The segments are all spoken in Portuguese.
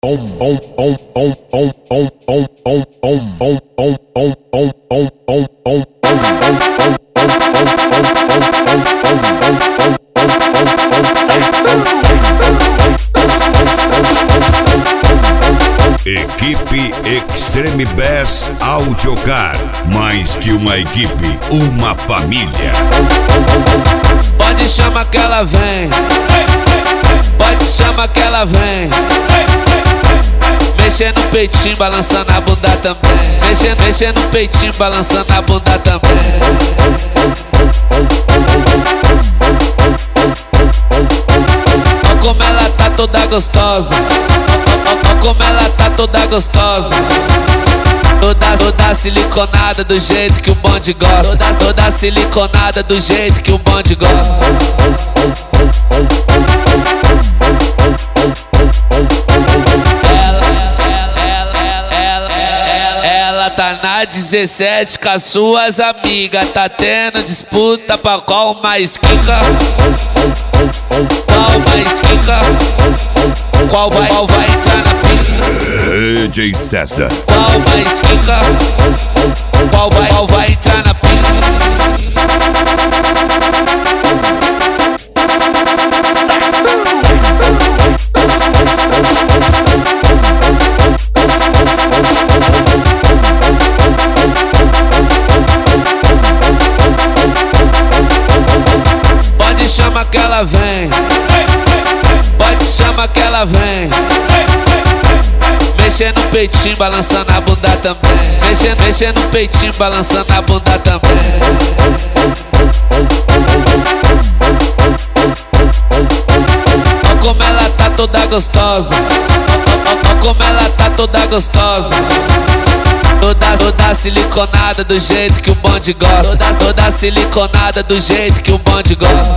Equipe Extreme Bass Audiocar, mais que uma equipe, uma família. Pode chamar que ela vem, pode chamar que ela vem. Mexendo no peitinho, balançando a bunda também. Mexendo no peitinho, balançando a bunda também. Olha como ela tá toda gostosa. Olha como ela tá toda gostosa. Toda siliconada do jeito que o bonde gosta. Toda siliconada do jeito que o bonde gosta. Ela tá na 17 com as suas amigas. Tá tendo disputa pra qual mais quica. Qual mais quica? Qual vai entrar na pica? DJ César. Qual mais quica? Qual vai entrar na pica? Pode chamar que ela vem, pode chamar que ela vem. Mexendo no peitinho, balançando a bunda também. Mexendo no peitinho, balançando a bunda também. Olha como ela tá toda gostosa. Olha como ela tá toda gostosa. Toda siliconada do jeito que o bonde gosta. Toda siliconada do jeito que o bonde gosta.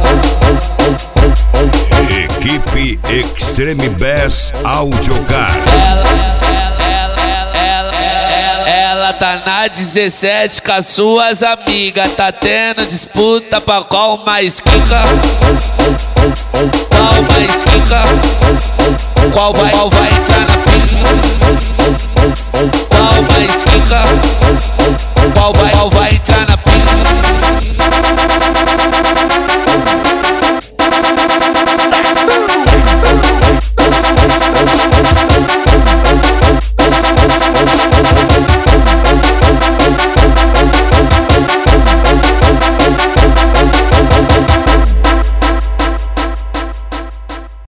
Equipe Extreme Bass Audiocar. Ela tá na 17 com as suas amigas. Tá tendo disputa pra qual mais quica. Qual mais quica? Qual vai entrar na pica? Qual mais quica?